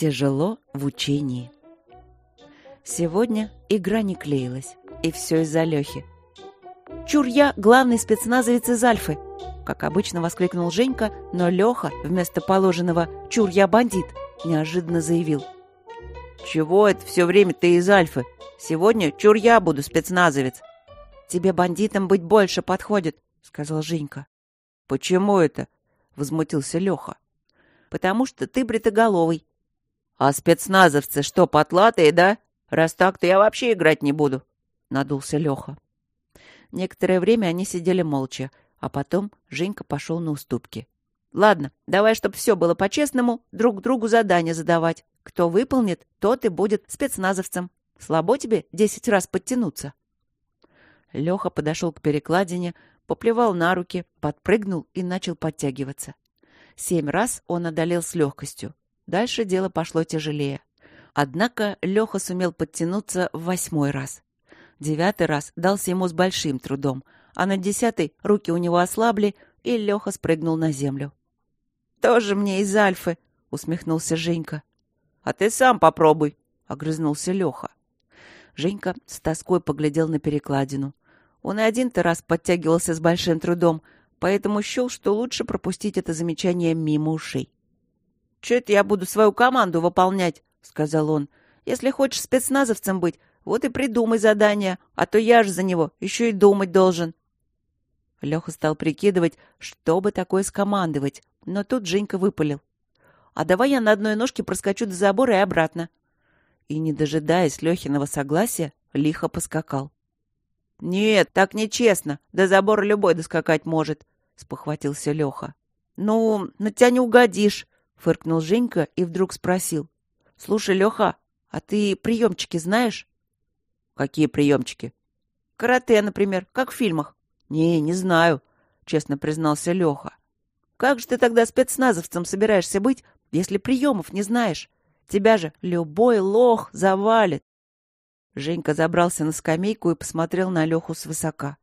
Тяжело в учении. Сегодня игра не клеилась, и все из-за Лехи. «Чур я, главный спецназовец из Альфы!» Как обычно воскликнул Женька, но Леха вместо положенного «Чур я бандит!» неожиданно заявил: «Чего это все время ты из Альфы? Сегодня чур я буду спецназовец!» «Тебе бандитам быть больше подходит!» — сказал Женька. «Почему это?» — возмутился Леха. «Потому что ты бритоголовый». «А спецназовцы что, потлатые, да? Раз так, то я вообще играть не буду», — надулся Леха. Некоторое время они сидели молча, а потом Женька пошел на уступки. «Ладно, давай, чтобы все было по-честному, друг другу задания задавать. Кто выполнит, тот и будет спецназовцем. Слабо тебе 10 раз подтянуться?» Леха подошел к перекладине, поплевал на руки, подпрыгнул и начал подтягиваться. 7 раз он одолел с легкостью. Дальше дело пошло тяжелее. Однако Леха сумел подтянуться в 8-й раз. 9-й раз дался ему с большим трудом, а на 10-й руки у него ослабли, и Леха спрыгнул на землю. «Тоже мне из Альфы!» — усмехнулся Женька. «А ты сам попробуй!» — огрызнулся Леха. Женька с тоской поглядел на перекладину. Он и один-то раз подтягивался с большим трудом, поэтому счел, что лучше пропустить это замечание мимо ушей. «Че это я буду свою команду выполнять?» — сказал он. «Если хочешь спецназовцем быть, вот и придумай задание, а то я же за него еще и думать должен». Леха стал прикидывать, что бы такое скомандовать, но тут Женька выпалил: «А давай я на одной ножке проскочу до забора и обратно». И, не дожидаясь Лехиного согласия, лихо поскакал. «Нет, так нечестно. До забора любой доскакать может», — спохватился Леха. «Ну, на тебя не угодишь», — фыркнул Женька и вдруг спросил: «Слушай, Леха, а ты приемчики знаешь?» «Какие приемчики?» «Карате, например, как в фильмах». «Не знаю», — честно признался Леха. «Как же ты тогда спецназовцем собираешься быть, если приемов не знаешь? Тебя же любой лох завалит». Женька забрался на скамейку и посмотрел на Леху свысока.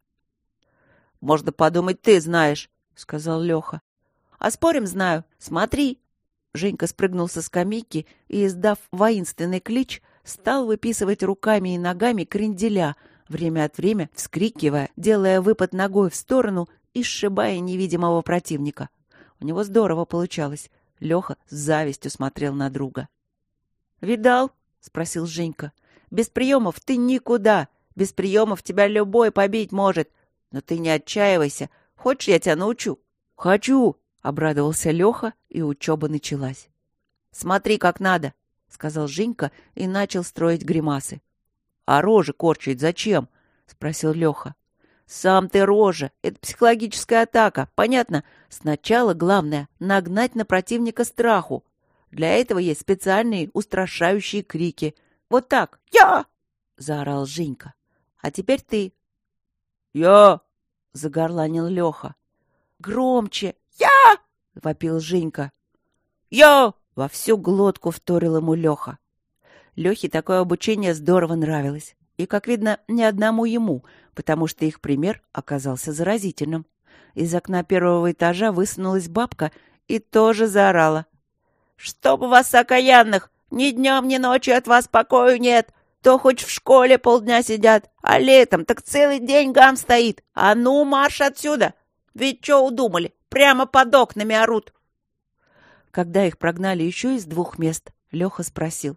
«Можно подумать, ты знаешь», — сказал Леха. «А спорим, знаю. Смотри». Женька спрыгнул со скамейки и, издав воинственный клич, стал выписывать руками и ногами кренделя, время от времени вскрикивая, делая выпад ногой в сторону и сшибая невидимого противника. У него здорово получалось. Леха с завистью смотрел на друга. «Видал?» — спросил Женька. «Без приемов ты никуда. Без приемов тебя любой побить может. Но ты не отчаивайся. Хочешь, я тебя научу?» «Хочу!» — обрадовался Леха, и учеба началась. «Смотри, как надо!» — сказал Женька и начал строить гримасы. «А рожи корчить зачем?» — спросил Леха. «Сам ты рожа. Это психологическая атака. Понятно? Сначала главное — нагнать на противника страху. Для этого есть специальные устрашающие крики. Вот так. Я!» — заорал Женька. «А теперь ты». «Я!» — загорланил Леха. «Громче! Я!» — вопил Женька. «Я!» — во всю глотку вторил ему Леха. Лехе такое обучение здорово нравилось. И, как видно, не одному ему, потому что их пример оказался заразительным. Из окна 1-го этажа высунулась бабка и тоже заорала: «Чтоб вас, окаянных! Ни днем, ни ночью от вас покою нет! То хоть в школе полдня сидят, а летом так целый день гам стоит! А ну, марш отсюда! Ведь что удумали? Прямо под окнами орут!» Когда их прогнали еще из 2 мест, Леха спросил: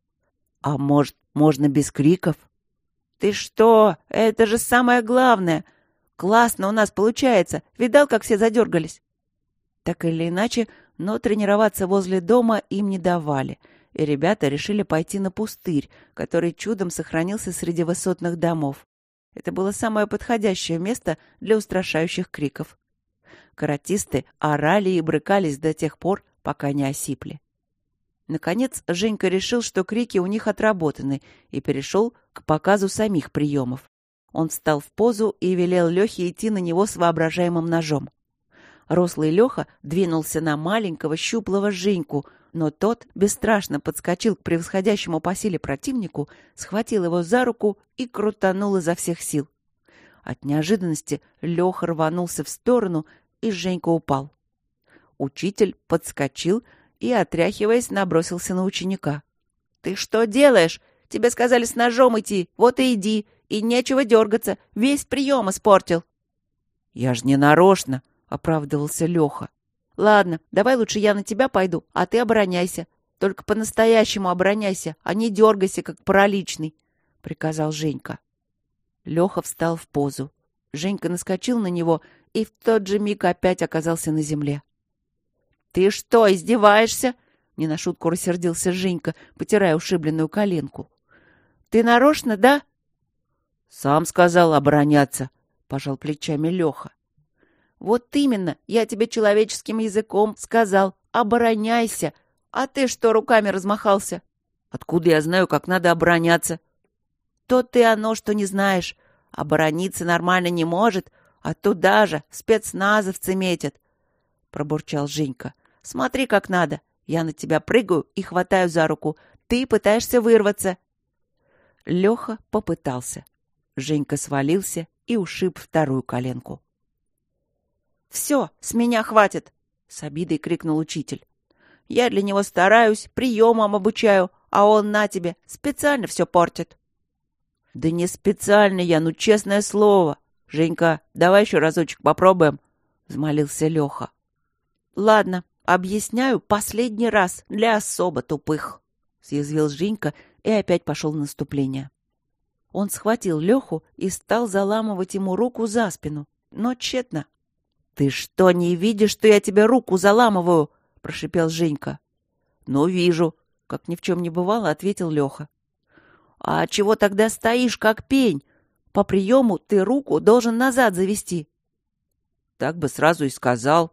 «А может, можно без криков?» «Ты что? Это же самое главное! Классно у нас получается! Видал, как все задергались?» Так или иначе, но тренироваться возле дома им не давали, и ребята решили пойти на пустырь, который чудом сохранился среди высотных домов. Это было самое подходящее место для устрашающих криков. Каратисты орали и брыкались до тех пор, пока не осипли. Наконец, Женька решил, что крики у них отработаны, и перешел к показу самих приемов. Он встал в позу и велел Лехе идти на него с воображаемым ножом. Рослый Леха двинулся на маленького щуплого Женьку, но тот бесстрашно подскочил к превосходящему по силе противнику, схватил его за руку и крутанул изо всех сил. От неожиданности Леха рванулся в сторону, и Женька упал. Учитель подскочил и, отряхиваясь, набросился на ученика. «Ты что делаешь? Тебе сказали с ножом идти, вот и иди. И нечего дергаться, весь прием испортил». «Я ж не нарочно», — оправдывался Леха. «Ладно, давай лучше я на тебя пойду, а ты обороняйся. Только по-настоящему обороняйся, а не дергайся, как параличный», — приказал Женька. Леха встал в позу. Женька наскочил на него и в тот же миг опять оказался на земле. «Ты что, издеваешься?» — не на шутку рассердился Женька, потирая ушибленную коленку. «Ты нарочно, да?» «Сам сказал обороняться», — пожал плечами Леха. «Вот именно, я тебе человеческим языком сказал, обороняйся. А ты что руками размахался?» «Откуда я знаю, как надо обороняться?» «То ты оно, что не знаешь. Оборониться нормально не может, а туда же спецназовцы метят», — пробурчал Женька. «Смотри, как надо. Я на тебя прыгаю и хватаю за руку. Ты пытаешься вырваться». Леха попытался. Женька свалился и ушиб вторую коленку. «Все, с меня хватит!» — с обидой крикнул учитель. «Я для него стараюсь, приемам обучаю, а он на тебе специально все портит». «Да не специально я, ну честное слово. Женька, давай еще разочек попробуем», — взмолился Леха. «Ладно, объясняю последний раз для особо тупых», — съязвил Женька и опять пошел в наступление. Он схватил Леху и стал заламывать ему руку за спину, но тщетно. «Ты что, не видишь, что я тебе руку заламываю?» — прошипел Женька. «Ну, вижу», — как ни в чем не бывало, ответил Леха. «А чего тогда стоишь, как пень? По приему ты руку должен назад завести». «Так бы сразу и сказал».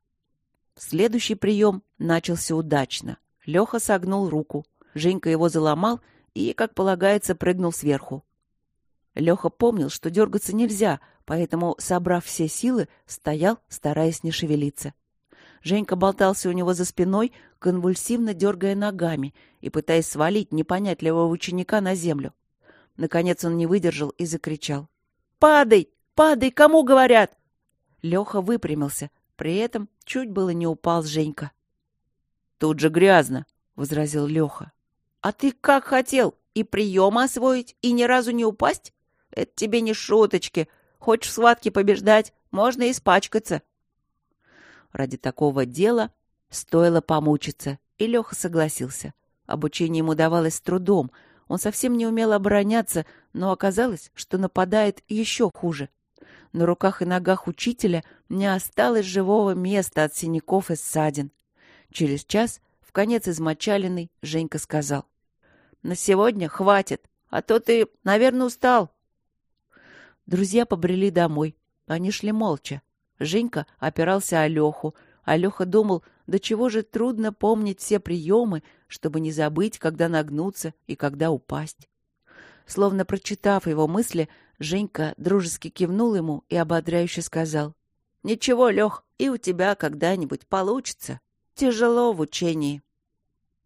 Следующий прием начался удачно. Леха согнул руку. Женька его заломал и, как полагается, прыгнул сверху. Леха помнил, что дергаться нельзя, поэтому, собрав все силы, стоял, стараясь не шевелиться. Женька болтался у него за спиной, конвульсивно дергая ногами и пытаясь свалить непонятливого ученика на землю. Наконец он не выдержал и закричал. «Падай! Падай! Кому говорят?» Леха выпрямился, при этом чуть было не упал Женька. «Тут же грязно», — возразил Леха. «А ты как хотел? И приемы освоить, и ни разу не упасть? Это тебе не шуточки. Хочешь в схватке побеждать, можно испачкаться». Ради такого дела стоило помучиться, и Леха согласился. Обучение ему давалось с трудом. Он совсем не умел обороняться, но оказалось, что нападает еще хуже. На руках и ногах учителя не осталось живого места от синяков и ссадин. Через час, вконец измочаленный, Женька сказал: «На сегодня хватит, а то ты, наверное, устал». Друзья побрели домой. Они шли молча. Женька опирался о Леху, а Леха думал, до чего же трудно помнить все приемы, чтобы не забыть, когда нагнуться и когда упасть. Словно прочитав его мысли, Женька дружески кивнул ему и ободряюще сказал: «Ничего, Лех, и у тебя когда-нибудь получится. Тяжело в учении».